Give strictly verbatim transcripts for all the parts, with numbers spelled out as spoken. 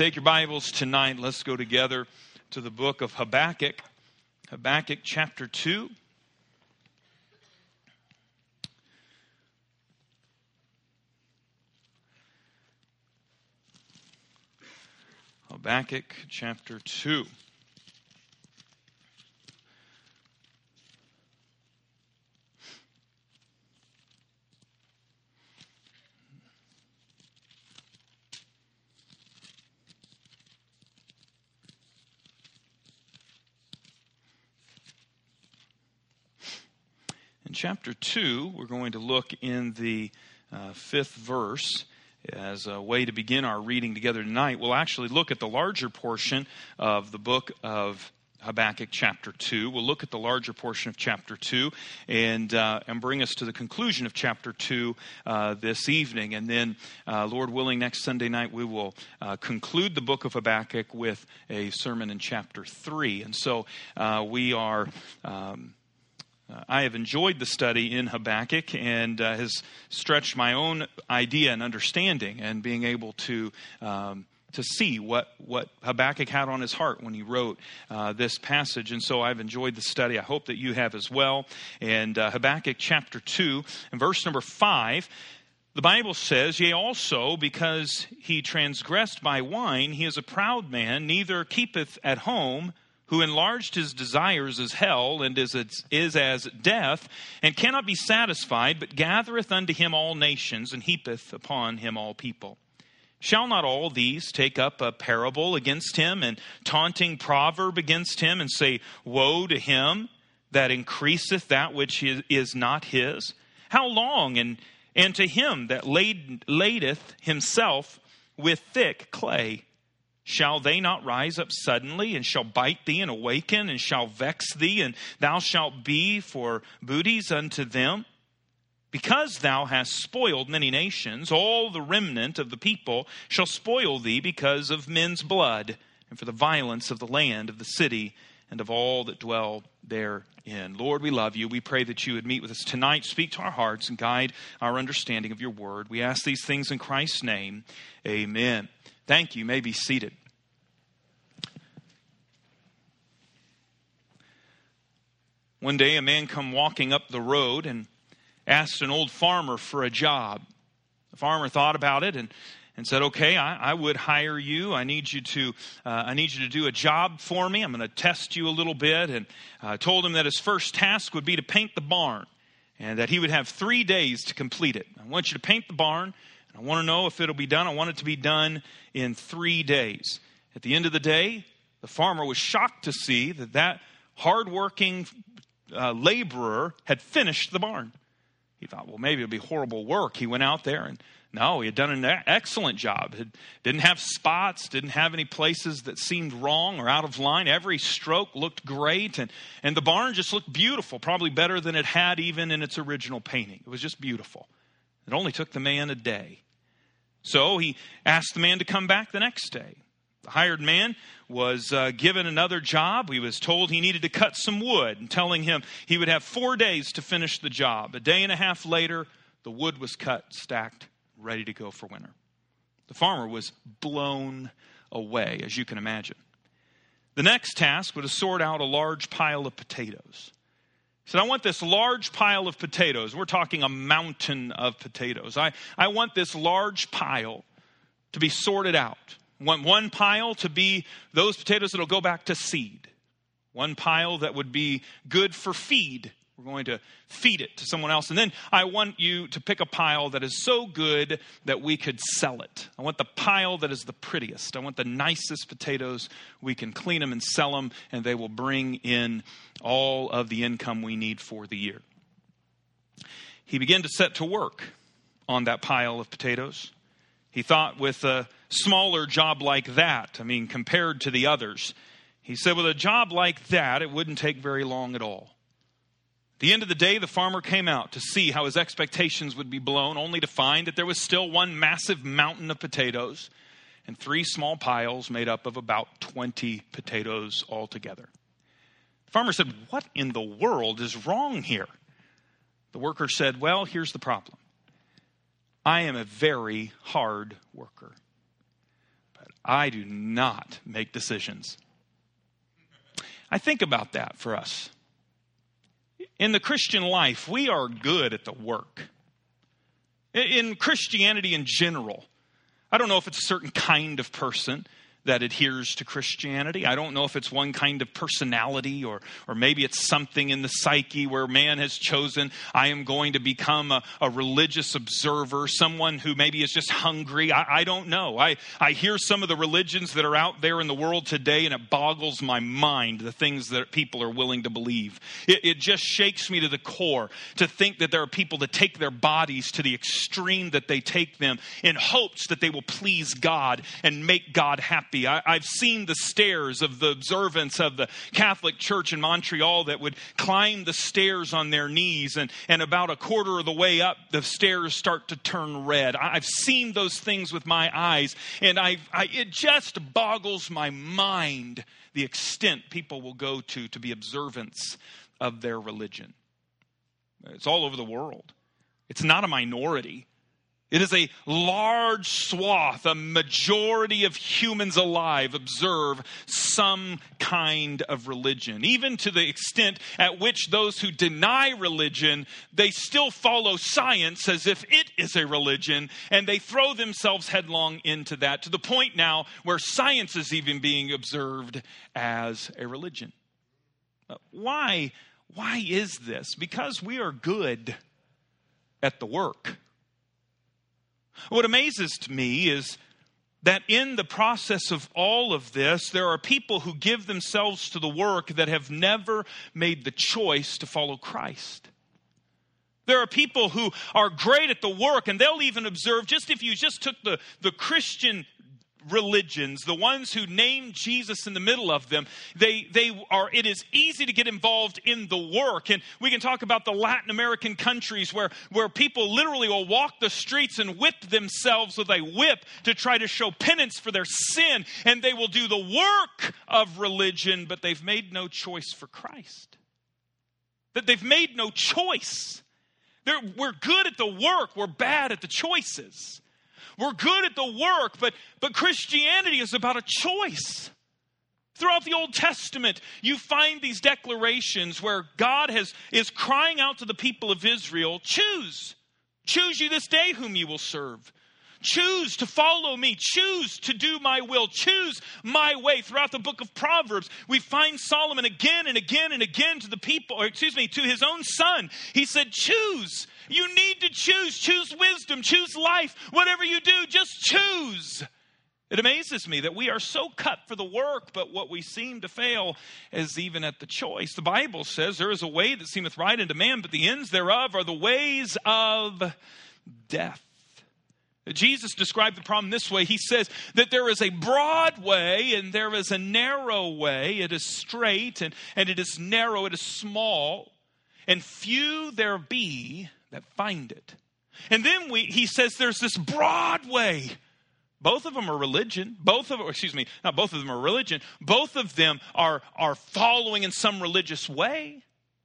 take your Bibles tonight, let's go together to the book of Habakkuk, Habakkuk chapter two. Habakkuk chapter two. In chapter two, we're going to look in the uh, fifth verse as a way to begin our reading together tonight. We'll actually look at the larger portion of the book of Habakkuk chapter two. We'll look at the larger portion of chapter two and uh, and bring us to the conclusion of chapter two uh, this evening. And then, uh, Lord willing, next Sunday night we will uh, conclude the book of Habakkuk with a sermon in chapter three. And so uh, we are... Um, Uh, I have enjoyed the study in Habakkuk and uh, has stretched my own idea and understanding and being able to um, to see what, what Habakkuk had on his heart when he wrote uh, this passage. And so I've enjoyed the study. I hope that you have as well. And uh, Habakkuk chapter two and verse number five, the Bible says, "Yea, also, because he transgressed by wine, he is a proud man, neither keepeth at home, who enlarged his desires as hell, and is, is as death, and cannot be satisfied, but gathereth unto him all nations, and heapeth upon him all people. Shall not all these take up a parable against him, and taunting proverb against him, and say, Woe to him that increaseth that which is not his? How long? And, and to him that laid, ladeth himself with thick clay. Shall they not rise up suddenly, and shall bite thee, and awaken, and shall vex thee, and thou shalt be for booties unto them? Because thou hast spoiled many nations, all the remnant of the people shall spoil thee because of men's blood, and for the violence of the land, of the city, and of all that dwell therein." Lord, we love you. We pray that you would meet with us tonight, speak to our hearts, and guide our understanding of your word. We ask these things in Christ's name. Amen. Thank you. You may be seated. One day a man come walking up the road and asked an old farmer for a job. The farmer thought about it and, and said, okay, I, I would hire you. I need you to uh, I need you to do a job for me. I'm going to test you a little bit. And uh, told him that his first task would be to paint the barn and that he would have three days to complete it. I want you to paint the barn. I want to know if it'll be done. I want it to be done in three days. At the end of the day, the farmer was shocked to see that that hardworking uh, laborer had finished the barn. He thought, well, maybe it'll be horrible work. He went out there and no, he had done an excellent job. It didn't have spots, didn't have any places that seemed wrong or out of line. Every stroke looked great, and, and the barn just looked beautiful, probably better than it had even in its original painting. It was just beautiful. It only took the man a day. So he asked the man to come back the next day. The hired man was uh, given another job. He was told he needed to cut some wood and telling him he would have four days to finish the job. A day and a half later, the wood was cut, stacked, ready to go for winter. The farmer was blown away, as you can imagine. The next task was to sort out a large pile of potatoes. He said, I want this large pile of potatoes. We're talking a mountain of potatoes. I, I want this large pile to be sorted out. I want one pile to be those potatoes that will go back to seed. One pile that would be good for feed. We're going to feed it to someone else. And then I want you to pick a pile that is so good that we could sell it. I want the pile that is the prettiest. I want the nicest potatoes. We can clean them and sell them, and they will bring in all of the income we need for the year. He began to set to work on that pile of potatoes. He thought with a smaller job like that, I mean, compared to the others, he said with a job like that, it wouldn't take very long at all. At the end of the day, the farmer came out to see how his expectations would be blown, only to find that there was still one massive mountain of potatoes and three small piles made up of about twenty potatoes altogether. The farmer said, what in the world is wrong here? The worker said, well, here's the problem. I am a very hard worker, but I do not make decisions. I think about that for us. In the Christian life, we are good at the work. In Christianity in general, I don't know if it's a certain kind of person that adheres to Christianity. I don't know if it's one kind of personality or or maybe it's something in the psyche where man has chosen, I am going to become a, a religious observer, someone who maybe is just hungry. I, I don't know. I, I hear some of the religions that are out there in the world today, and it boggles my mind, the things that people are willing to believe. It, it just shakes me to the core to think that there are people that take their bodies to the extreme that they take them in hopes that they will please God and make God happy. I, I've seen the stairs of the observance of the Catholic Church in Montreal that would climb the stairs on their knees, and, and about a quarter of the way up, the stairs start to turn red. I, I've seen those things with my eyes, and I, I it just boggles my mind the extent people will go to to be observance of their religion. It's all over the world. It's not a minority. It is a large swath, a majority of humans alive observe some kind of religion. Even to the extent at which those who deny religion, they still follow science as if it is a religion, and they throw themselves headlong into that, to the point now where science is even being observed as a religion. Why? Why is this? Because we are good at the work. What amazes me is that in the process of all of this, there are people who give themselves to the work that have never made the choice to follow Christ. There are people who are great at the work, and they'll even observe, just if you just took the, the Christian religions, the ones who name Jesus in the middle of them, they they are, it is easy to get involved in the work. And we can talk about the Latin American countries where, where people literally will walk the streets and whip themselves with a whip to try to show penance for their sin. And they will do the work of religion, but they've made no choice for Christ. That they've made no choice. They're, we're good at the work, we're bad at the choices. We're good at the work, but, but Christianity is about a choice. Throughout the Old Testament, you find these declarations where God has is crying out to the people of Israel, choose. Choose you this day whom you will serve. Choose to follow me. Choose to do my will. Choose my way. Throughout the book of Proverbs, we find Solomon again and again and again to the people, or excuse me, to his own son. He said, choose. You need to choose. Choose wisdom. Choose life. Whatever you do, just choose. It amazes me that we are so cut for the work, but what we seem to fail is even at the choice. The Bible says there is a way that seemeth right unto man, but the ends thereof are the ways of death. Jesus described the problem this way. He says that there is a broad way and there is a narrow way. It is straight and, and it is narrow. It is small. And few there be that find it. And then we, he says there's this broad way. Both of them are religion. Both of, excuse me, not both of them are religion. Both of them are, are following in some religious way.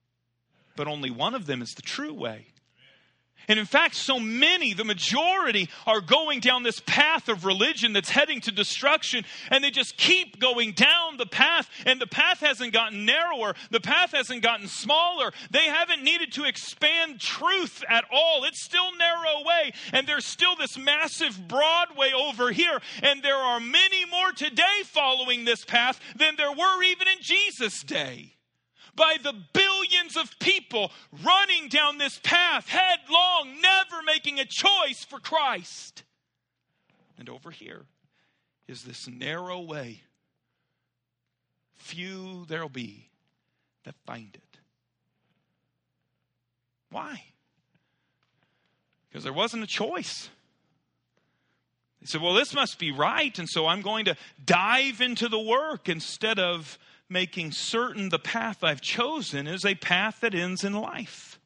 But only one of them is the true way. And in fact, so many, the majority, are going down this path of religion that's heading to destruction, and they just keep going down the path, and the path hasn't gotten narrower, the path hasn't gotten smaller. They haven't needed to expand truth at all. It's still narrow way, and there's still this massive broad way over here, and there are many more today following this path than there were even in Jesus' day. By the billions of people running down this path, headlong, never making a choice for Christ. And over here is this narrow way. Few there'll be that find it. Why? Because there wasn't a choice. They said, well, this must be right, and so I'm going to dive into the work instead of making certain the path I've chosen is a path that ends in life.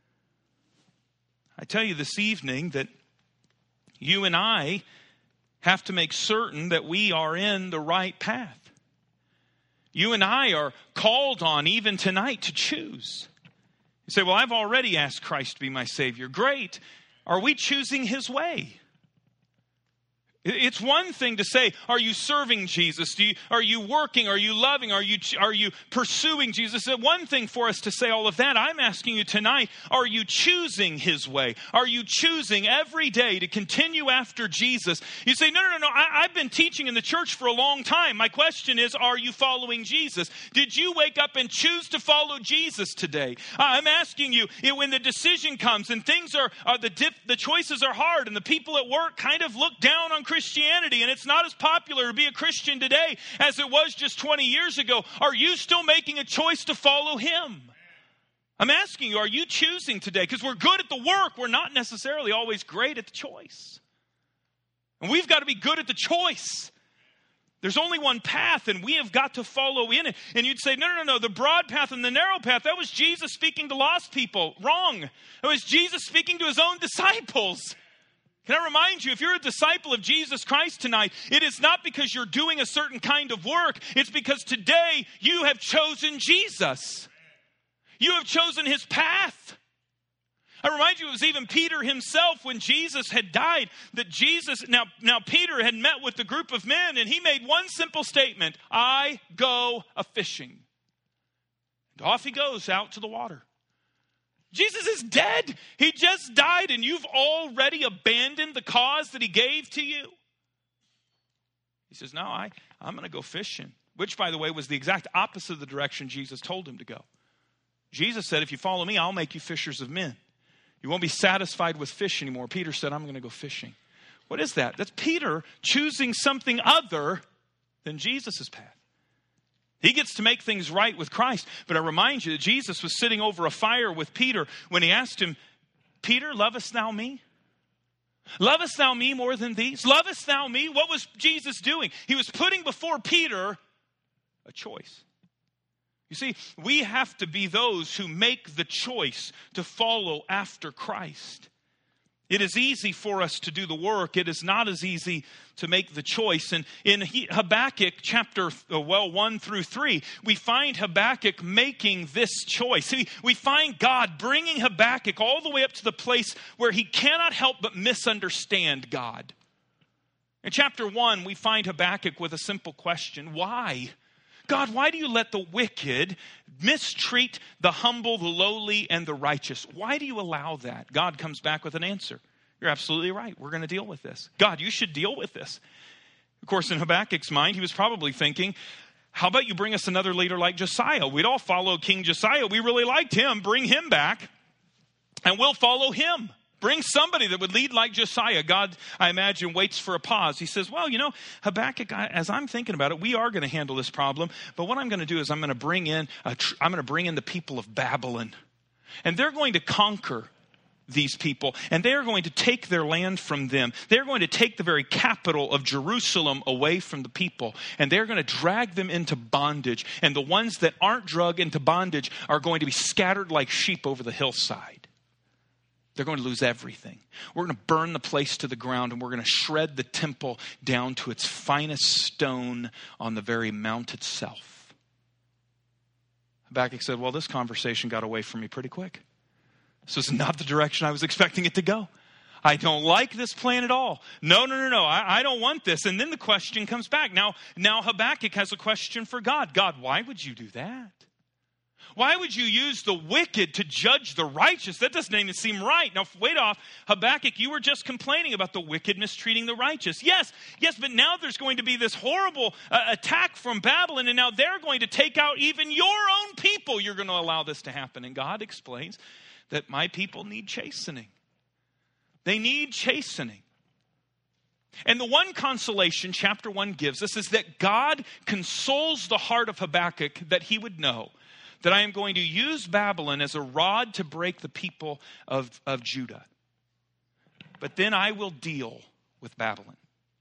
I tell you this evening that you and I have to make certain that we are in the right path. You and I are called on even tonight to choose. You say, well, I've already asked Christ to be my Savior. Great. Are we choosing His way? It's one thing to say, are you serving Jesus? Do you, are you working? Are you loving? Are you, are you pursuing Jesus? It's one thing for us to say all of that. I'm asking you tonight, are you choosing his way? Are you choosing every day to continue after Jesus? You say, no, no, no, no. I, I've been teaching in the church for a long time. My question is, are you following Jesus? Did you wake up and choose to follow Jesus today? I'm asking you, when the decision comes and things are, are the, dip, the choices are hard and the people at work kind of look down on Christianity, and it's not as popular to be a Christian today as it was just twenty years ago. Are you still making a choice to follow him? I'm asking you, are you choosing today? Because we're good at the work. We're not necessarily always great at the choice. And we've got to be good at the choice. There's only one path, and we have got to follow in it. And you'd say, no, no, no, the broad path and the narrow path, that was Jesus speaking to lost people. Wrong. It was Jesus speaking to his own disciples. Can I remind you, if you're a disciple of Jesus Christ tonight, it is not because you're doing a certain kind of work. It's because today you have chosen Jesus. You have chosen his path. I remind you, it was even Peter himself when Jesus had died, that Jesus, now, now Peter had met with the group of men, and he made one simple statement: I go a-fishing. And off he goes out to the water. Jesus is dead. He just died, and you've already abandoned the cause that he gave to you. He says, no, I, I'm going to go fishing, which, by the way, was the exact opposite of the direction Jesus told him to go. Jesus said, if you follow me, I'll make you fishers of men. You won't be satisfied with fish anymore. Peter said, I'm going to go fishing. What is that? That's Peter choosing something other than Jesus' path. He gets to make things right with Christ. But I remind you that Jesus was sitting over a fire with Peter when he asked him, Peter, lovest thou me? Lovest thou me more than these? Lovest thou me? What was Jesus doing? He was putting before Peter a choice. You see, we have to be those who make the choice to follow after Christ. It is easy for us to do the work. It is not as easy to make the choice. And in Habakkuk chapter well one through three, we find Habakkuk making this choice. See, we find God bringing Habakkuk all the way up to the place where he cannot help but misunderstand God. In chapter one, we find Habakkuk with a simple question: why? God, why do you let the wicked mistreat the humble, the lowly, and the righteous? Why do you allow that? God comes back with an answer. You're absolutely right. We're going to deal with this. God, you should deal with this. Of course, in Habakkuk's mind, he was probably thinking, how about you bring us another leader like Josiah? We'd all follow King Josiah. We really liked him. Bring him back, and we'll follow him. Bring somebody that would lead like Josiah. God, I imagine, waits for a pause. He says, well, you know, Habakkuk, as I'm thinking about it, we are going to handle this problem. But what I'm going to do is I'm going to bring in, a tr- I'm going to bring in the people of Babylon. And they're going to conquer these people. And they're going to take their land from them. They're going to take the very capital of Jerusalem away from the people. And they're going to drag them into bondage. And the ones that aren't dragged into bondage are going to be scattered like sheep over the hillside. They're going to lose everything. We're going to burn the place to the ground, and we're going to shred the temple down to its finest stone on the very mount itself. Habakkuk said, well, this conversation got away from me pretty quick. This is not the direction I was expecting it to go. I don't like this plan at all. No, no, no, no. I, I don't want this. And then the question comes back. Now, now Habakkuk has a question for God. God, why would you do that? Why would you use the wicked to judge the righteous? That doesn't even seem right. Now, wait off. Habakkuk, you were just complaining about the wicked mistreating the righteous. Yes, yes, but now there's going to be this horrible uh, attack from Babylon, and now they're going to take out even your own people. You're going to allow this to happen. And God explains that my people need chastening. They need chastening. And the one consolation chapter one gives us is that God consoles the heart of Habakkuk that he would know that I am going to use Babylon as a rod to break the people of, of Judah. But then I will deal with Babylon.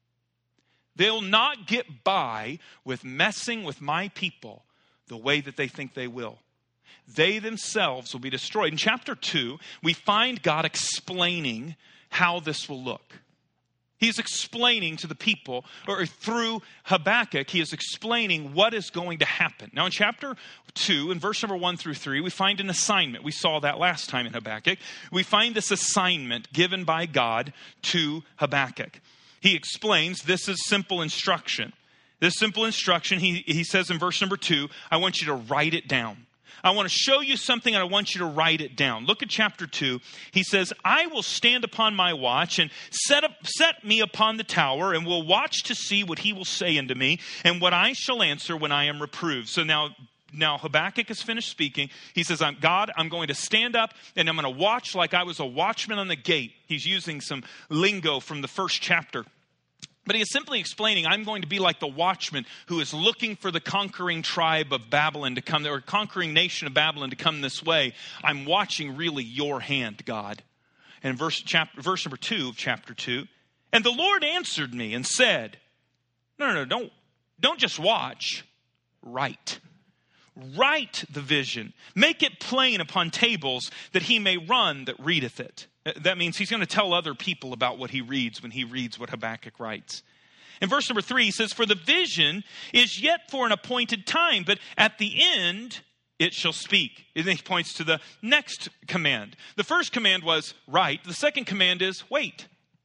They'll not get by with messing with my people the way that they think they will. They themselves will be destroyed. In chapter two, we find God explaining how this will look. He's explaining to the people, or through Habakkuk, he is explaining what is going to happen. Now in chapter two, in verse number one through three, we find an assignment. We saw that last time in Habakkuk. We find this assignment given by God to Habakkuk. he explains this is simple instruction. This simple instruction, he, he says in verse number two, I want you to write it down. I want to show you something and I want you to write it down. Look at chapter two. He says, I will stand upon my watch and set up, set me upon the tower and will watch to see what he will say unto me and what I shall answer when I am reproved. So now, now Habakkuk has finished speaking. He says, I'm God, I'm going to stand up and I'm going to watch like I was a watchman on the gate. He's using some lingo from the first chapter. But he is simply explaining, I'm going to be like the watchman who is looking for the conquering tribe of Babylon to come, or conquering nation of Babylon to come this way. I'm watching really your hand, God. And verse, chapter, verse number two of chapter two, and the Lord answered me and said, no, no, no, don't, don't just watch, write. Write the vision. Make it plain upon tables that he may run that readeth it. That means he's going to tell other people about what he reads when he reads what Habakkuk writes. In verse number three, he says, for the vision is yet for an appointed time, but at the end it shall speak. And then he points to the next command. The first command was write. The second command is wait.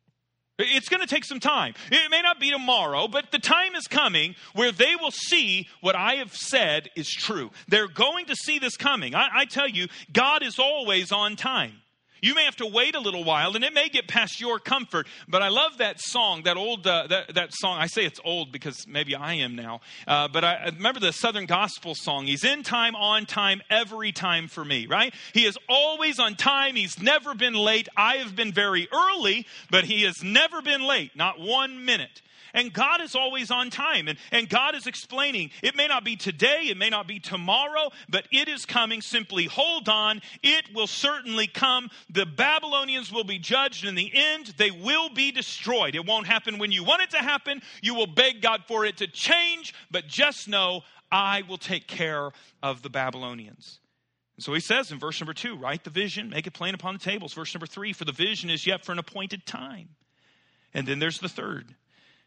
It's going to take some time. It may not be tomorrow, but the time is coming where they will see what I have said is true. They're going to see this coming. I, I tell you, God is always on time. You may have to wait a little while, and it may get past your comfort. But I love that song, that old uh, that, that song. I say it's old because maybe I am now. Uh, but I, I remember the Southern Gospel song. He's in time, on time, every time for me, right? He is always on time. He's never been late. I have been very early, but he has never been late, not one minute. And God is always on time. And, and God is explaining, it may not be today, it may not be tomorrow, but it is coming. Simply hold on. It will certainly come. The Babylonians will be judged. In the end, they will be destroyed. It won't happen when you want it to happen. You will beg God for it to change. But just know, I will take care of the Babylonians. And so he says in verse number two, write the vision, make it plain upon the tables. Verse number three, for the vision is yet for an appointed time. And then there's the third.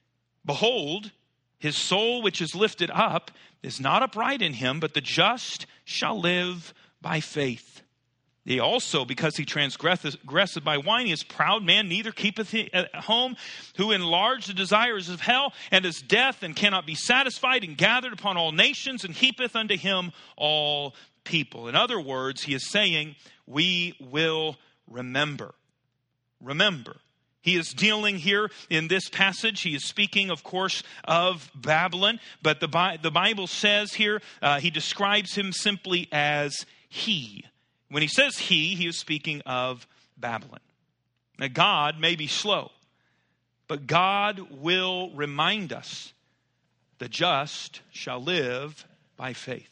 Behold, his soul which is lifted up is not upright in him, but the just shall live by faith. He also, because he transgresseth by wine, he is proud man, neither keepeth at home, who enlarged the desires of hell, and is death, and cannot be satisfied, and gathered upon all nations, and heapeth unto him all people. In other words, he is saying, we will remember. Remember. He is dealing here in this passage. He is speaking, of course, of Babylon. But the, Bi- the Bible says here, uh, he describes him simply as he. When he says he, he is speaking of Babylon. Now, God may be slow, but God will remind us, the just shall live by faith.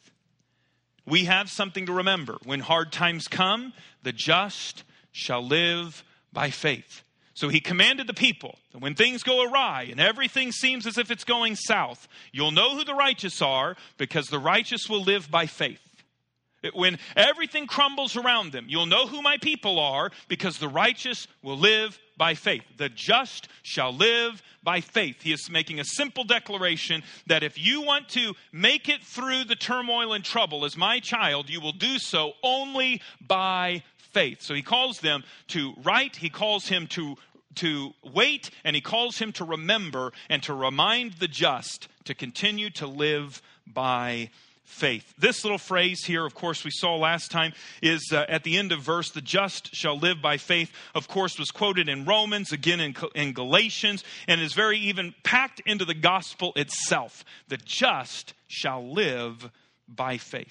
We have something to remember. When hard times come, the just shall live by faith. So he commanded the people that when things go awry and everything seems as if it's going south, you'll know who the righteous are because the righteous will live by faith. When everything crumbles around them, you'll know who my people are because the righteous will live by faith. The just shall live by faith. He is making a simple declaration that if you want to make it through the turmoil and trouble as my child, you will do so only by faith. So he calls them to write, he calls him to, to wait, and he calls him to remember and to remind the just to continue to live by faith. This little phrase here, of course, we saw last time, is uh, at the end of verse, the just shall live by faith, of course, was quoted in Romans, again in, in Galatians, and is very even packed into the gospel itself. The just shall live by faith.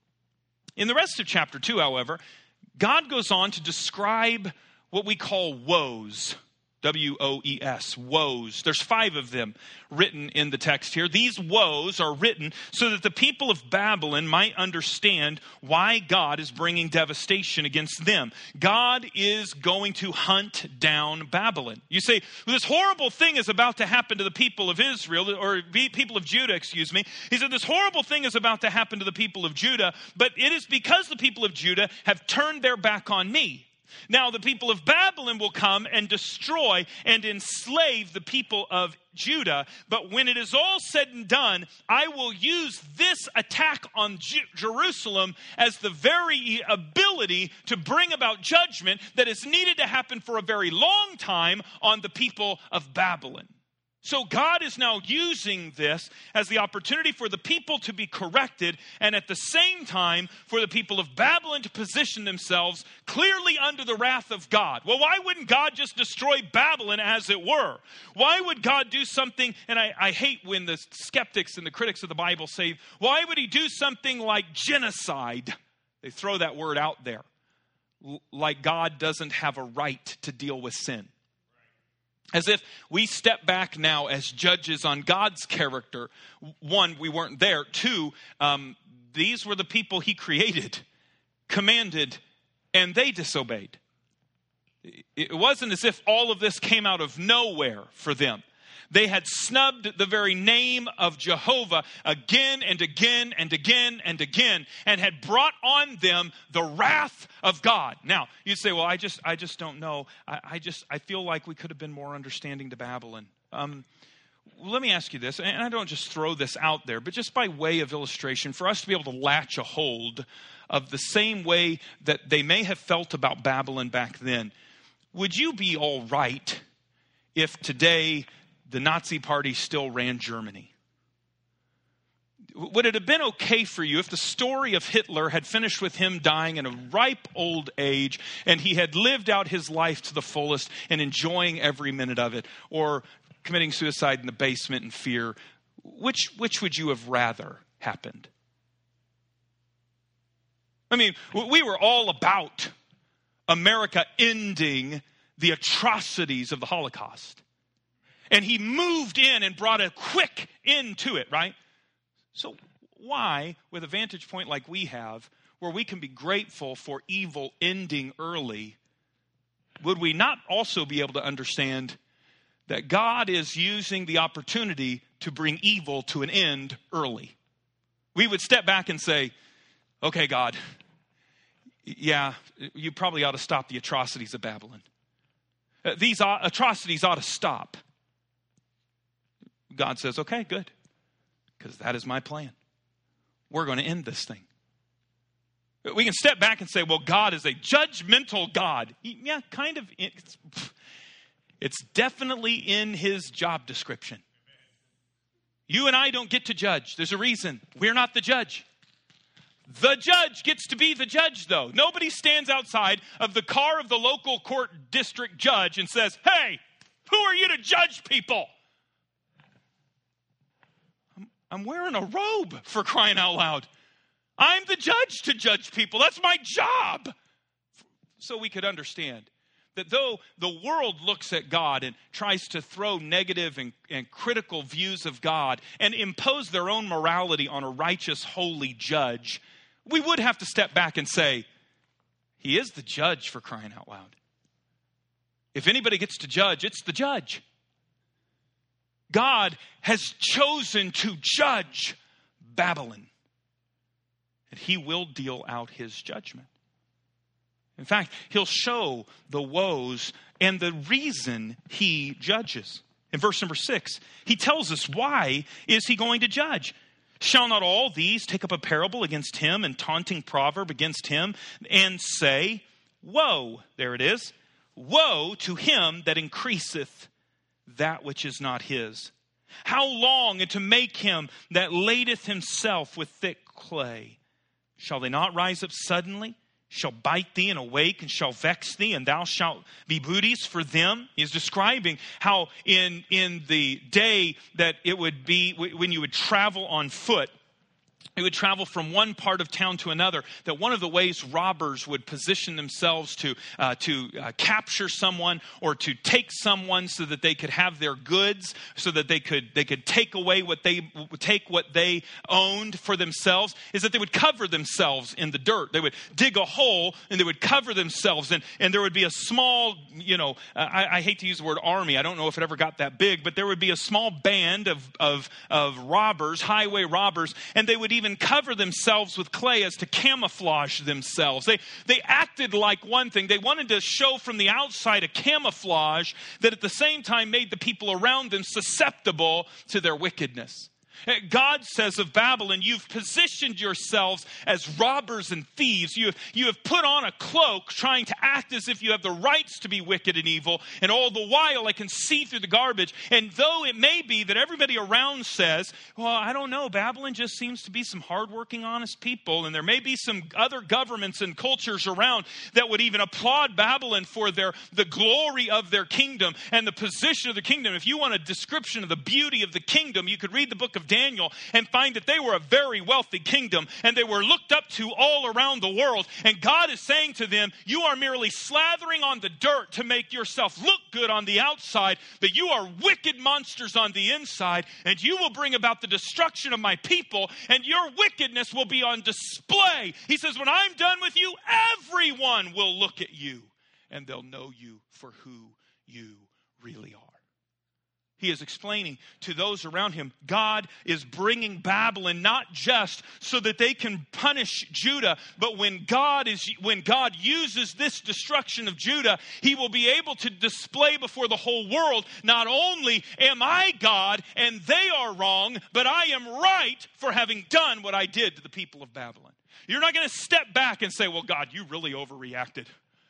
In the rest of chapter two, however, God goes on to describe what we call woes. W O E S, woes. There's five of them written in the text here. These woes are written so that the people of Babylon might understand why God is bringing devastation against them. God is going to hunt down Babylon. You say, well, this horrible thing is about to happen to the people of Israel, or people of Judah, excuse me. He said, this horrible thing is about to happen to the people of Judah, but it is because the people of Judah have turned their back on me. Now the people of Babylon will come and destroy and enslave the people of Judah. But when it is all said and done, I will use this attack on Ju- Jerusalem as the very ability to bring about judgment that is needed to happen for a very long time on the people of Babylon. So God is now using this as the opportunity for the people to be corrected, and at the same time for the people of Babylon to position themselves clearly under the wrath of God. Well, why wouldn't God just destroy Babylon as it were? Why would God do something, and I, I hate when the skeptics and the critics of the Bible say, why would he do something like genocide? They throw that word out there, like God doesn't have a right to deal with sin. As if we step back now as judges on God's character. One, we weren't there. Two, um, these were the people he created, commanded, and they disobeyed. It wasn't as if all of this came out of nowhere for them. They had snubbed the very name of Jehovah again and again and again and again, and had brought on them the wrath of God. Now, you say, well, I just I just don't know. I, I just I feel like we could have been more understanding to Babylon. Um, let me ask you this, and I don't just throw this out there, but just by way of illustration, for us to be able to latch a hold of the same way that they may have felt about Babylon back then, would you be all right if today the Nazi party still ran Germany? Would it have been okay for you if the story of Hitler had finished with him dying in a ripe old age and he had lived out his life to the fullest and enjoying every minute of it, or committing suicide in the basement in fear? Which, which would you have rather happened? I mean, we were all about America ending the atrocities of the Holocaust. And he moved in and brought a quick end to it, right? So why, with a vantage point like we have, where we can be grateful for evil ending early, would we not also be able to understand that God is using the opportunity to bring evil to an end early? We would step back and say, okay, God, yeah, you probably ought to stop the atrocities of Babylon. Uh, these atrocities ought to stop. God says, okay, good, because that is my plan. We're going to end this thing. We can step back and say, well, God is a judgmental God. Yeah, kind of. It's, it's definitely in his job description. You and I don't get to judge. There's a reason. We're not the judge. The judge gets to be the judge, though. Nobody stands outside of the car of the local court district judge and says, hey, who are you to judge people? I'm wearing a robe, for crying out loud. I'm the judge to judge people. That's my job. So we could understand that though the world looks at God and tries to throw negative and, and critical views of God and impose their own morality on a righteous, holy judge, we would have to step back and say, he is the judge, for crying out loud. If anybody gets to judge, it's the judge. God has chosen to judge Babylon, and he will deal out his judgment. In fact, he'll show the woes and the reason he judges. In verse number six, he tells us why is he going to judge. Shall not all these take up a parable against him and taunting proverb against him and say, woe, there it is, woe to him that increaseth that which is not his. How long, and to make him that ladeth himself with thick clay? Shall they not rise up suddenly? Shall bite thee and awake, and shall vex thee, and thou shalt be booties for them. He's describing how in, in the day that it would be, when you would travel on foot, you would travel from one part of town to another, that one of the ways robbers would position themselves to uh, to uh, capture someone or to take someone so that they could have their goods, so that they could they could take away what they take what they owned for themselves, is that they would cover themselves in the dirt. They would dig a hole and they would cover themselves, and, and there would be a small, you know, uh, I, I hate to use the word army. I don't know if it ever got that big, but there would be a small band of of of robbers, highway robbers, and they would would even cover themselves with clay as to camouflage themselves. They, they acted like one thing. They wanted to show from the outside a camouflage that at the same time made the people around them susceptible to their wickedness. God says of Babylon, you've positioned yourselves as robbers and thieves. You have, you have put on a cloak trying to act as if you have the rights to be wicked and evil. And all the while I can see through the garbage. And though it may be that everybody around says, well, I don't know, Babylon just seems to be some hardworking, honest people. And there may be some other governments and cultures around that would even applaud Babylon for their the glory of their kingdom and the position of the kingdom. If you want a description of the beauty of the kingdom, you could read the book of Daniel and find that they were a very wealthy kingdom and they were looked up to all around the world. And God is saying to them, you are merely slathering on the dirt to make yourself look good on the outside, but you are wicked monsters on the inside, and you will bring about the destruction of my people, and your wickedness will be on display. He says, when I'm done with you, everyone will look at you and they'll know you for who you really are. He is explaining to those around him, God is bringing Babylon not just so that they can punish Judah, but when God is when God uses this destruction of Judah, he will be able to display before the whole world, not only am I God and they are wrong, but I am right for having done what I did to the people of Babylon. You're not going to step back and say, well, God, you really overreacted.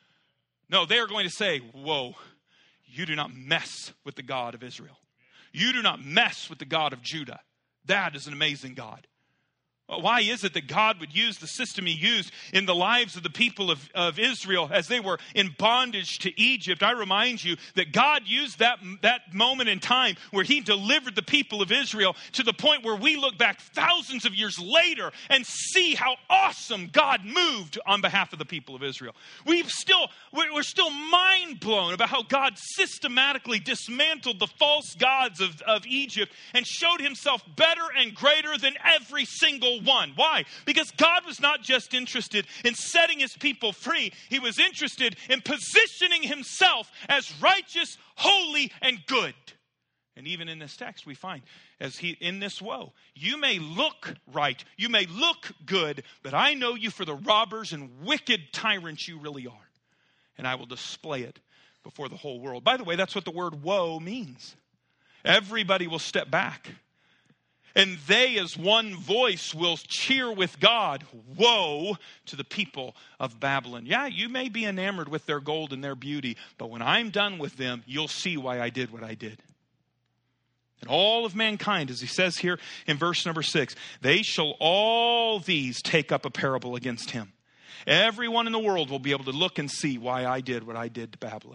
No, they are going to say, whoa, you do not mess with the God of Israel. You do not mess with the God of Judah. That is an amazing God. Why is it that God would use the system he used in the lives of the people of, of Israel as they were in bondage to Egypt? I remind you that God used that, that moment in time where he delivered the people of Israel to the point where we look back thousands of years later and see how awesome God moved on behalf of the people of Israel. We've still, we're still mind blown about how God systematically dismantled the false gods of, of Egypt and showed himself better and greater than every single one. Why? Because God was not just interested in setting his people free. He was interested in positioning himself as righteous, holy, and good. And even in this text we find, as he in this woe, you may look right, you may look good, but I know you for the robbers and wicked tyrants you really are. And I will display it before the whole world. By the way, that's what the word woe means. Everybody will step back. And they as one voice will cheer with God, woe to the people of Babylon. Yeah, you may be enamored with their gold and their beauty, but when I'm done with them, you'll see why I did what I did. And all of mankind, as he says here in verse number six, they shall all these take up a parable against him. Everyone in the world will be able to look and see why I did what I did to Babylon.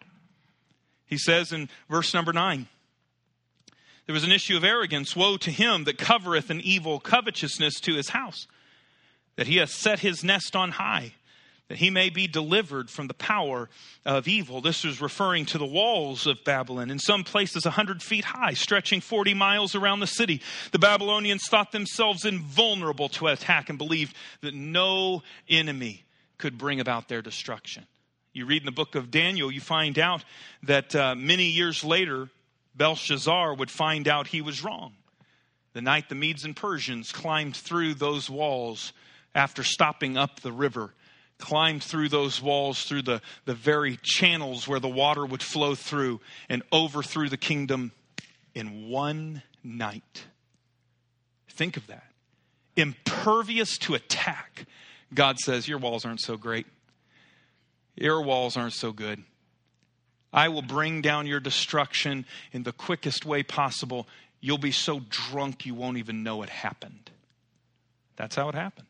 He says in verse number nine, there was an issue of arrogance. Woe to him that covereth an evil covetousness to his house, that he hath set his nest on high, that he may be delivered from the power of evil. This is referring to the walls of Babylon, in some places a hundred feet high, stretching forty miles around the city. The Babylonians thought themselves invulnerable to attack and believed that no enemy could bring about their destruction. You read in the book of Daniel, you find out that uh, many years later, Belshazzar would find out he was wrong. The night the Medes and Persians climbed through those walls after stopping up the river, climbed through those walls, through the, the very channels where the water would flow through, and overthrew the kingdom in one night. Think of that. Impervious to attack. God says, your walls aren't so great. Your walls aren't so good. I will bring down your destruction in the quickest way possible. You'll be so drunk you won't even know it happened. That's how it happened.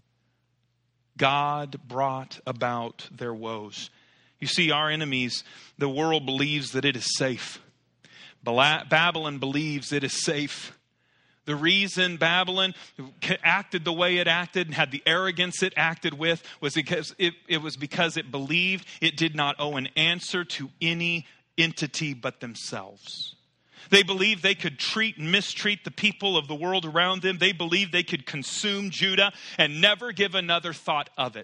God brought about their woes. You see, our enemies, the world believes that it is safe. Babylon believes it is safe. The reason Babylon acted the way it acted and had the arrogance it acted with was because it, it was because it believed it did not owe an answer to any entity but themselves. They believed they could treat and mistreat the people of the world around them. They believed they could consume Judah and never give another thought of it.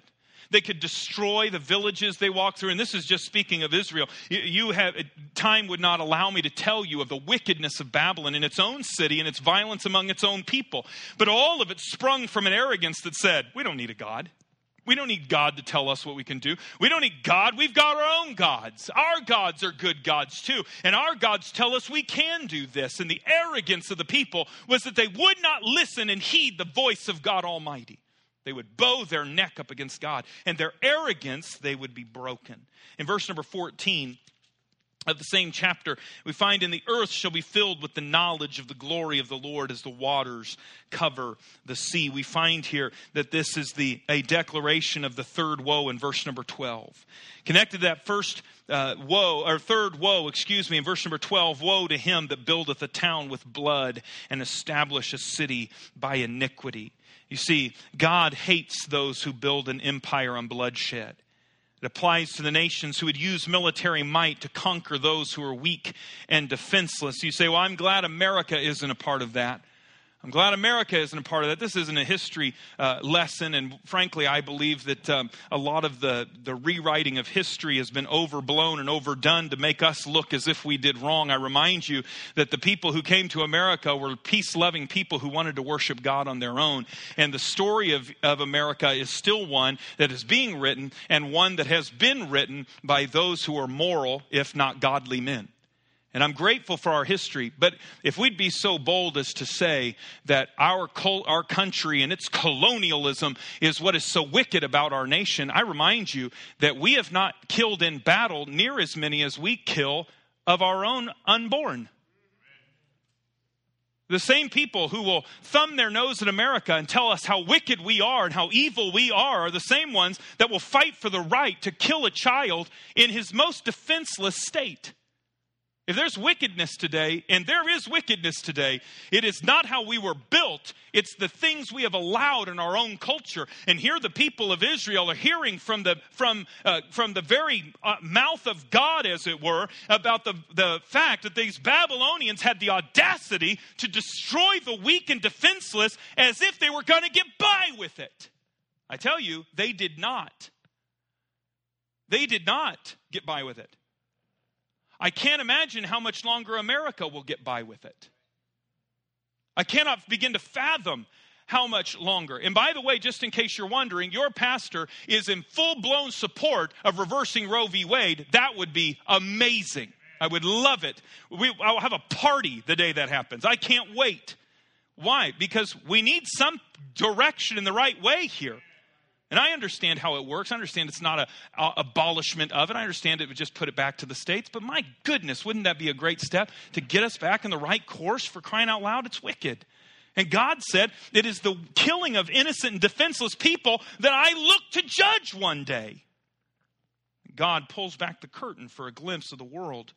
They could destroy the villages they walk through. And this is just speaking of Israel. You have, time would not allow me to tell you of the wickedness of Babylon in its own city and its violence among its own people. But all of it sprung from an arrogance that said, we don't need a God. We don't need God to tell us what we can do. We don't need God. We've got our own gods. Our gods are good gods too. And our gods tell us we can do this. And the arrogance of the people was that they would not listen and heed the voice of God Almighty. They would bow their neck up against God. And their arrogance, they would be broken. In verse number fourteen of the same chapter, we find, "And the earth shall be filled with the knowledge of the glory of the Lord as the waters cover the sea." We find here that this is the a declaration of the third woe in verse number twelve. Connected to that first uh, woe, or third woe, excuse me, in verse number twelve, "Woe to him that buildeth a town with blood and establish a city by iniquity." You see, God hates those who build an empire on bloodshed. It applies to the nations who would use military might to conquer those who are weak and defenseless. You say, well, I'm glad America isn't a part of that. I'm glad America isn't a part of that. This isn't a history uh, lesson. And frankly, I believe that um, a lot of the, the rewriting of history has been overblown and overdone to make us look as if we did wrong. I remind you that the people who came to America were peace-loving people who wanted to worship God on their own. And the story of, of America is still one that is being written, and one that has been written by those who are moral, if not godly men. And I'm grateful for our history, but if we'd be so bold as to say that our col- our country and its colonialism is what is so wicked about our nation, I remind you that we have not killed in battle near as many as we kill of our own unborn. The same people who will thumb their nose at America and tell us how wicked we are and how evil we are are the same ones that will fight for the right to kill a child in his most defenseless state. If there's wickedness today, and there is wickedness today, it is not how we were built. It's the things we have allowed in our own culture. And here the people of Israel are hearing from the from uh, from the very uh, mouth of God, as it were, about the, the fact that these Babylonians had the audacity to destroy the weak and defenseless as if they were going to get by with it. I tell you, they did not. They did not get by with it. I can't imagine how much longer America will get by with it. I cannot begin to fathom how much longer. And by the way, just in case you're wondering, your pastor is in full-blown support of reversing Roe v. Wade. That would be amazing. I would love it. We, I'll have a party the day that happens. I can't wait. Why? Because we need some direction in the right way here. And I understand how it works. I understand it's not an abolishment of it. I understand it would just put it back to the states. But my goodness, wouldn't that be a great step to get us back in the right course? For crying out loud, it's wicked. And God said, it is the killing of innocent and defenseless people that I look to judge one day. God pulls back the curtain for a glimpse of the world.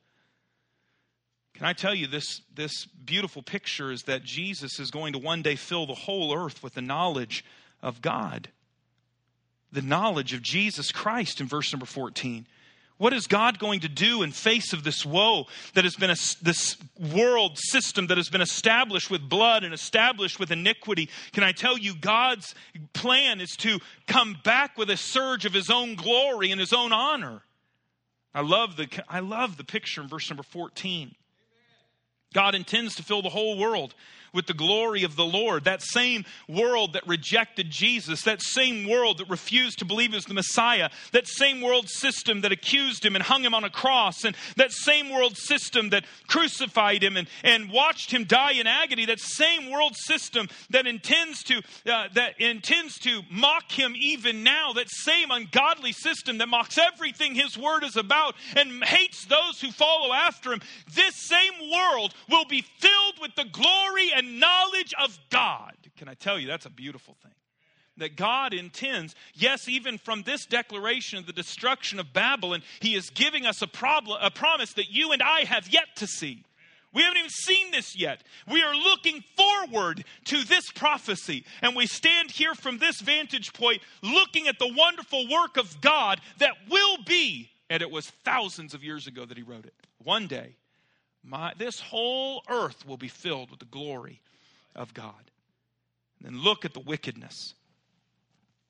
Can I tell you, this, this beautiful picture is that Jesus is going to one day fill the whole earth with the knowledge of God. The knowledge of Jesus Christ in verse number fourteen. What is God going to do in face of this woe that has been a, this world system that has been established with blood and established with iniquity? Can I tell you, God's plan is to come back with a surge of his own glory and his own honor. I love the, I love the picture in verse number fourteen. God intends to fill the whole world with the glory of the Lord. That same world that rejected Jesus, that same world that refused to believe he was the Messiah, that same world system that accused him and hung him on a cross, and that same world system that crucified him and, and watched him die in agony, that same world system that intends to uh, that intends to mock him even now, that same ungodly system that mocks everything his word is about and hates those who follow after him. This same world will be filled with the glory and knowledge of God. Can I tell you, that's a beautiful thing. That God intends, yes, even from this declaration of the destruction of Babylon, he is giving us a, problem, a promise that you and I have yet to see. We haven't even seen this yet. We are looking forward to this prophecy. And we stand here from this vantage point looking at the wonderful work of God that will be, and it was thousands of years ago that he wrote it. One day, My, this whole earth will be filled with the glory of God. And then look at the wickedness.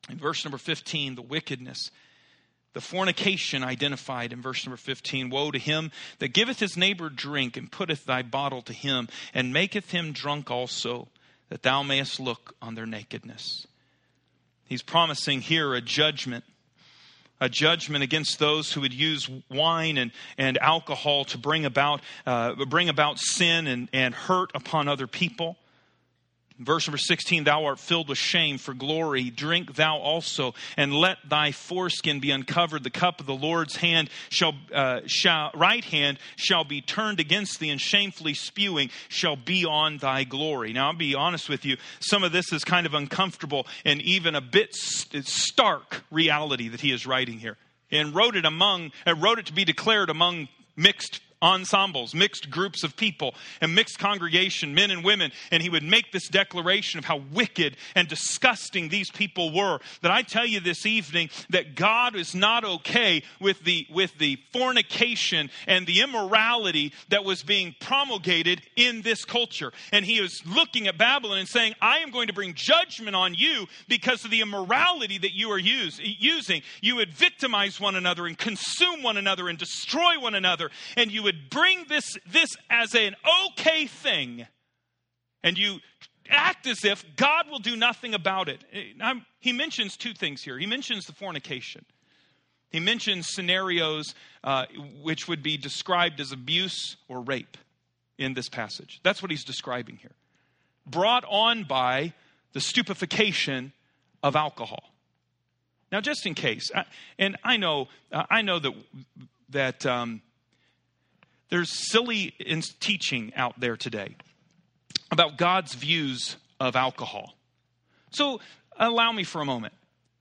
In verse number fifteen, the wickedness, the fornication identified in verse number fifteen. Woe to him that giveth his neighbor drink, and putteth thy bottle to him, and maketh him drunk also, that thou mayest look on their nakedness. He's promising here a judgment. A judgment against those who would use wine and, and alcohol to bring about uh, bring about sin and, and hurt upon other people. Verse number sixteen, thou art filled with shame for glory. Drink thou also, and let thy foreskin be uncovered. The cup of the Lord's hand shall, uh, shall right hand shall be turned against thee, and shamefully spewing shall be on thy glory. Now, I'll be honest with you. Some of this is kind of uncomfortable and even a bit stark reality that he is writing here. And wrote it among, uh, wrote it to be declared among mixed ensembles, mixed groups of people, and mixed congregation, men and women. And he would make this declaration of how wicked and disgusting these people were. That I tell you this evening that God is not okay with the, with the fornication and the immorality that was being promulgated in this culture. And he is looking at Babylon and saying, I am going to bring judgment on you because of the immorality that you are use, using. You would victimize one another and consume one another and destroy one another. And you would bring this, this as an okay thing, and you act as if God will do nothing about it. I'm, he mentions two things here. He mentions the fornication. He mentions scenarios uh, which would be described as abuse or rape in this passage. That's what he's describing here. Brought on by the stupefaction of alcohol. Now, just in case, I, and I know, uh, I know that that. Um, There's silly teaching out there today about God's views of alcohol. So allow me for a moment.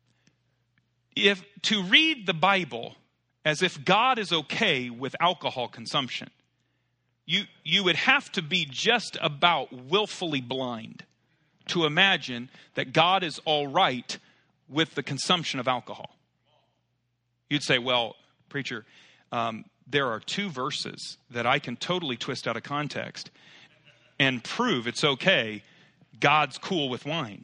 If to read the Bible as if God is okay with alcohol consumption, you, you would have to be just about willfully blind to imagine that God is all right with the consumption of alcohol. You'd say, well, preacher, um, there are two verses that I can totally twist out of context and prove it's okay. God's cool with wine.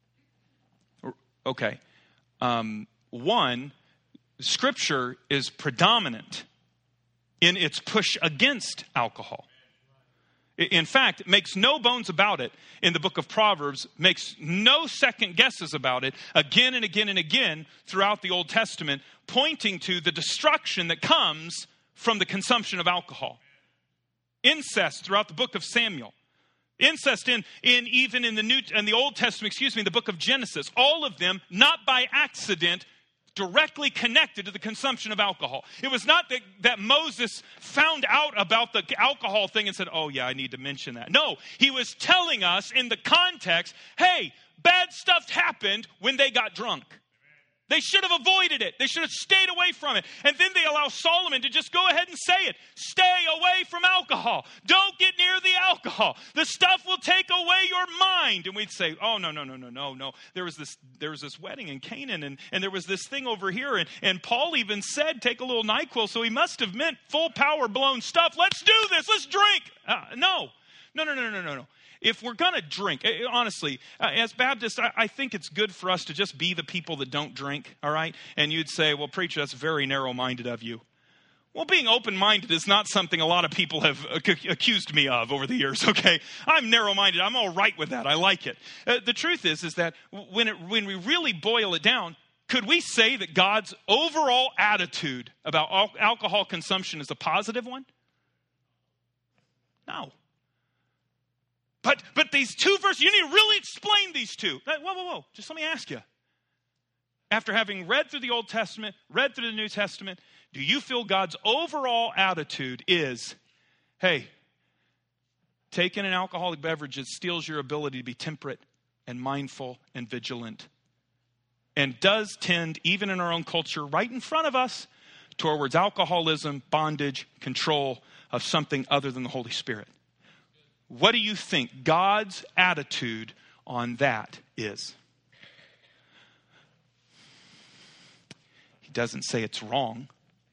Okay. Um, one, Scripture is predominant in its push against alcohol. In fact, it makes no bones about it in the book of Proverbs, makes no second guesses about it again and again and again throughout the Old Testament, pointing to the destruction that comes from the consumption of alcohol. Incest throughout the book of Samuel. Incest in, in even in the New in the Old Testament, excuse me, the book of Genesis. All of them, not by accident, directly connected to the consumption of alcohol. It was not that, that Moses found out about the alcohol thing and said, oh yeah, I need to mention that. No, he was telling us in the context, hey, bad stuff happened when they got drunk. They should have avoided it. They should have stayed away from it. And then they allow Solomon to just go ahead and say it. Stay away from alcohol. Don't get near the alcohol. The stuff will take away your mind. And we'd say, oh, no, no, no, no, no, no. There was this there was this wedding in Canaan, and, and there was this thing over here. And, and Paul even said, take a little NyQuil. So he must have meant full power blown stuff. Let's do this. Let's drink. Uh, no. No, no, no, no, no, no. If we're going to drink, honestly, uh, as Baptists, I, I think it's good for us to just be the people that don't drink, all right? And you'd say, well, preacher, that's very narrow-minded of you. Well, being open-minded is not something a lot of people have ac- accused me of over the years, okay? I'm narrow-minded. I'm all right with that. I like it. Uh, the truth is, is that when it, when we really boil it down, could we say that God's overall attitude about al- alcohol consumption is a positive one? No. But but these two verses, you need to really explain these two. Whoa, whoa, whoa. Just let me ask you. After having read through the Old Testament, read through the New Testament, do you feel God's overall attitude is, hey, taking an alcoholic beverage, it steals your ability to be temperate and mindful and vigilant, and does tend, even in our own culture, right in front of us, towards alcoholism, bondage, control of something other than the Holy Spirit? What do you think God's attitude on that is? He doesn't say it's wrong.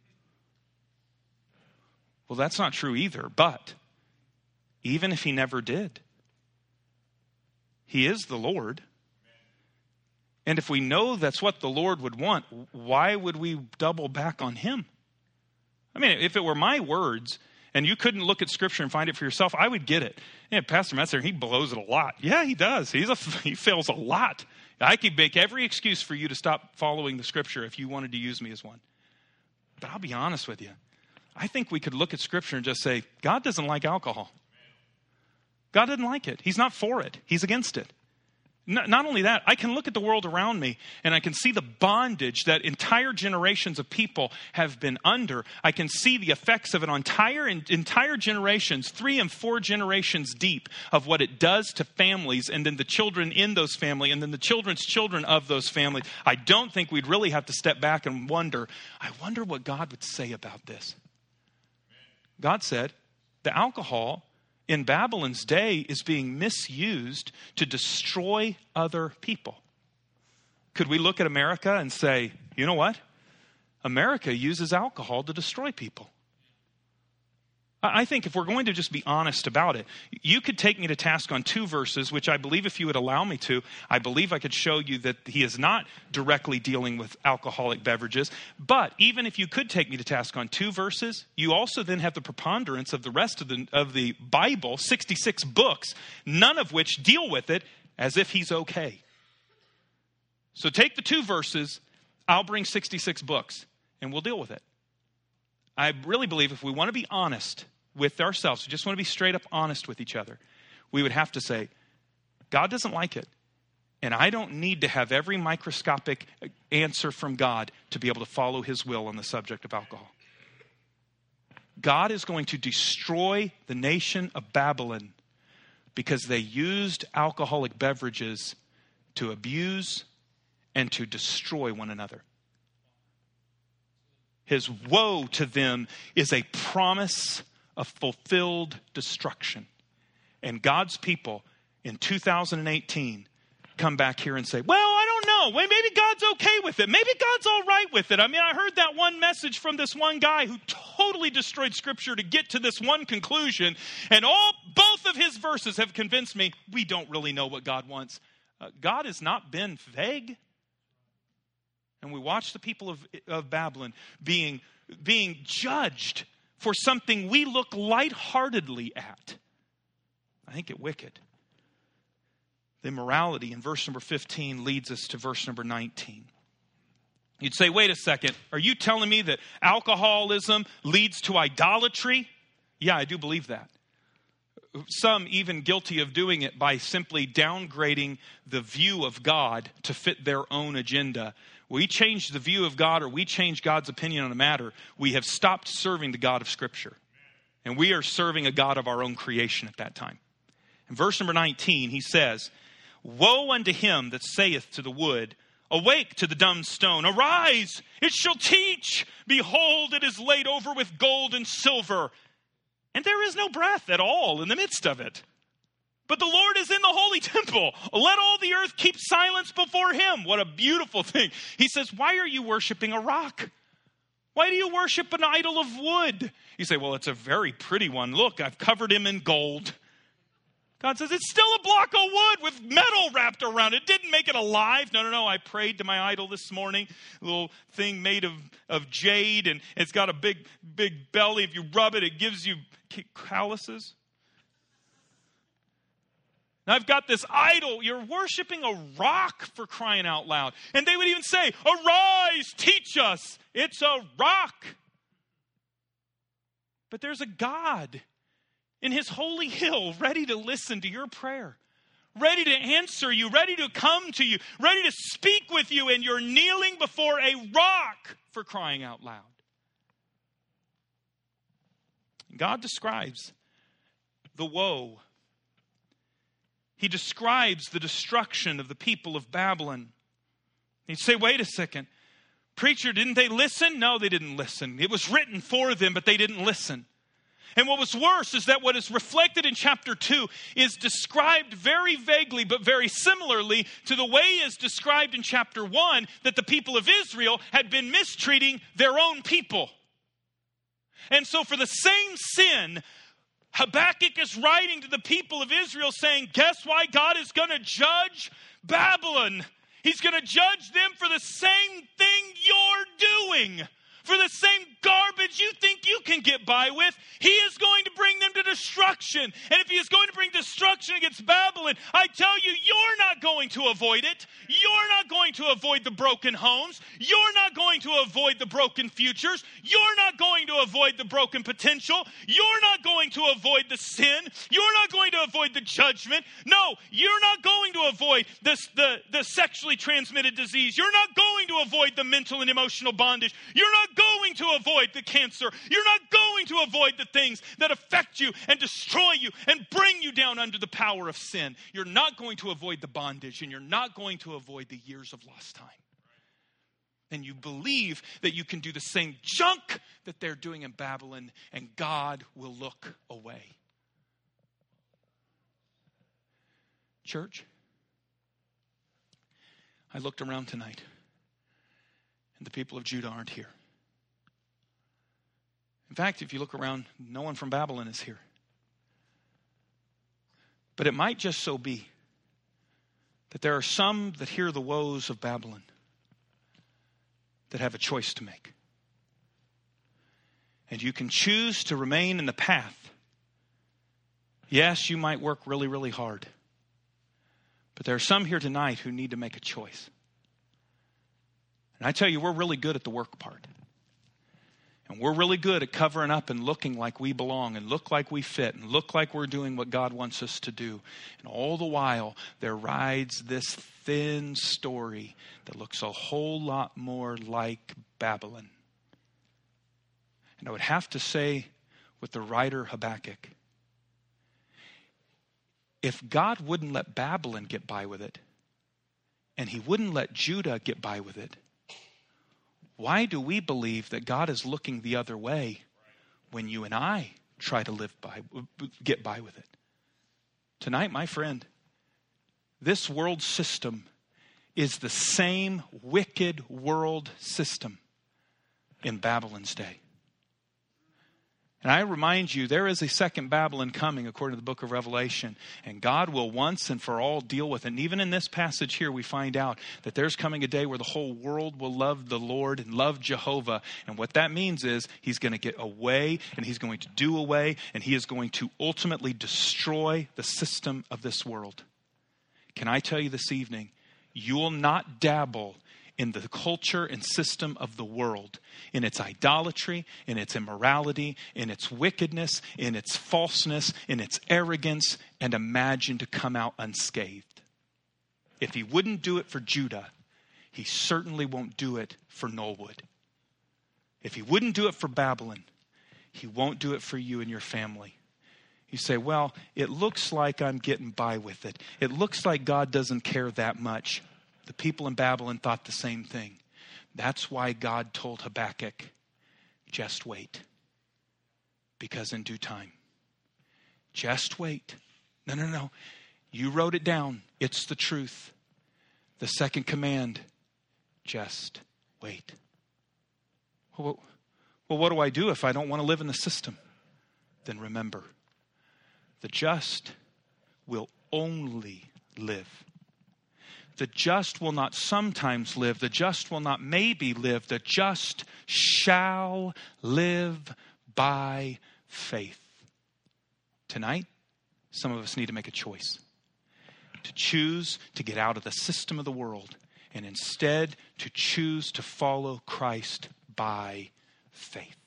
Well, that's not true either. But even if he never did, he is the Lord. And if we know that's what the Lord would want, why would we double back on him? I mean, if it were my words and you couldn't look at Scripture and find it for yourself, I would get it. Yeah, Pastor Metzer, he blows it a lot. Yeah, he does. He's a, he fails a lot. I could make every excuse for you to stop following the Scripture if you wanted to use me as one. But I'll be honest with you. I think we could look at Scripture and just say, God doesn't like alcohol. God doesn't like it. He's not for it. He's against it. Not only that, I can look at the world around me and I can see the bondage that entire generations of people have been under. I can see the effects of it on entire, entire generations, three and four generations deep, of what it does to families and then the children in those families and then the children's children of those families. I don't think we'd really have to step back and wonder, I wonder what God would say about this. God said, the alcohol in Babylon's day is being misused to destroy other people. Could we look at America and say, you know what? America uses alcohol to destroy people. I think if we're going to just be honest about it, you could take me to task on two verses, which I believe if you would allow me to, I believe I could show you that he is not directly dealing with alcoholic beverages. But even if you could take me to task on two verses, you also then have the preponderance of the rest of the, of the Bible, sixty-six books, none of which deal with it as if he's okay. So take the two verses, I'll bring sixty-six books, and we'll deal with it. I really believe if we want to be honest with ourselves, we just want to be straight up honest with each other, we would have to say, God doesn't like it. And I don't need to have every microscopic answer from God to be able to follow his will on the subject of alcohol. God is going to destroy the nation of Babylon because they used alcoholic beverages to abuse and to destroy one another. His woe to them is a promise of fulfilled destruction. And God's people in two thousand eighteen come back here and say, well, I don't know. Maybe God's okay with it. Maybe God's all right with it. I mean, I heard that one message from this one guy who totally destroyed Scripture to get to this one conclusion. And all both of his verses have convinced me we don't really know what God wants. Uh, God has not been vague. And we watch the people of, of Babylon being, being judged for something we look lightheartedly at. I think it wicked. The immorality in verse number fifteen leads us to verse number nineteen. You'd say, wait a second, are you telling me that alcoholism leads to idolatry? Yeah, I do believe that. Some even guilty of doing it by simply downgrading the view of God to fit their own agenda. We change the view of God or we change God's opinion on a matter, we have stopped serving the God of Scripture. And we are serving a God of our own creation at that time. In verse number nineteen, he says, woe unto him that saith to the wood, awake to the dumb stone, arise, it shall teach. Behold, it is laid over with gold and silver. And there is no breath at all in the midst of it. But the Lord is in the holy temple. Let all the earth keep silence before him. What a beautiful thing. He says, why are you worshiping a rock? Why do you worship an idol of wood? You say, well, it's a very pretty one. Look, I've covered him in gold. God says, it's still a block of wood with metal wrapped around it. It didn't make it alive. No, no, no. I prayed to my idol this morning. A little thing made of, of jade, and it's got a big, big belly. If you rub it, it gives you calluses. Now, I've got this idol. You're worshiping a rock, for crying out loud. And they would even say, arise, teach us. It's a rock. But there's a God in his holy hill ready to listen to your prayer, ready to answer you, ready to come to you, ready to speak with you, and you're kneeling before a rock, for crying out loud. God describes the woe. He describes the destruction of the people of Babylon. He'd say, wait a second. Preacher, didn't they listen? No, they didn't listen. It was written for them, but they didn't listen. And what was worse is that what is reflected in chapter two is described very vaguely, but very similarly to the way is described in chapter one, that the people of Israel had been mistreating their own people. And so for the same sin, Habakkuk is writing to the people of Israel saying, guess why God is going to judge Babylon? He's going to judge them for the same thing you're doing. For the same garbage you think you can get by with, he is going to bring them to destruction. And if he is going to bring destruction against Babylon, I tell you, you're not going to avoid it. You're not going to avoid the broken homes. You're not going to avoid the broken futures. You're not going to avoid the broken potential. You're not going to avoid the sin. You're not going to avoid the judgment. No, you're not going to avoid this, the, the sexually transmitted disease. You're not going to avoid the mental and emotional bondage. You're not going to avoid the cancer. You're not going to avoid the things that affect you and destroy you and bring you down under the power of sin. You're not going to avoid the bondage, and you're not going to avoid the years of lost time. And you believe that you can do the same junk that they're doing in Babylon, and God will look away. Church, I looked around tonight, and the people of Judah aren't here. In fact, if you look around, no one from Babylon is here. But it might just so be that there are some that hear the woes of Babylon that have a choice to make. And you can choose to remain in the path. Yes, you might work really, really hard. But there are some here tonight who need to make a choice. And I tell you, we're really good at the work part. And we're really good at covering up and looking like we belong and look like we fit and look like we're doing what God wants us to do. And all the while, there rides this thin story that looks a whole lot more like Babylon. And I would have to say with the writer Habakkuk, if God wouldn't let Babylon get by with it, and he wouldn't let Judah get by with it, why do we believe that God is looking the other way when you and I try to live by, get by with it? Tonight, my friend, this world system is the same wicked world system in Babylon's day. And I remind you, there is a second Babylon coming according to the book of Revelation. And God will once and for all deal with it. And even in this passage here, we find out that there's coming a day where the whole world will love the Lord and love Jehovah. And what that means is he's going to get away and he's going to do away. And he is going to ultimately destroy the system of this world. Can I tell you this evening, you will not dabble in the culture and system of the world, in its idolatry, in its immorality, in its wickedness, in its falseness, in its arrogance, and imagine to come out unscathed. If he wouldn't do it for Judah, he certainly won't do it for Knollwood. If he wouldn't do it for Babylon, he won't do it for you and your family. You say, well, it looks like I'm getting by with it. It looks like God doesn't care that much. The people in Babylon thought the same thing. That's why God told Habakkuk, just wait. Because in due time. Just wait. No, no, no. You wrote it down. It's the truth. The second command, just wait. Well, well, what do I do if I don't want to live in the system? Then remember, the just will only live. The just will not sometimes live. The just will not maybe live. The just shall live by faith. Tonight, some of us need to make a choice. To choose to get out of the system of the world and instead to choose to follow Christ by faith.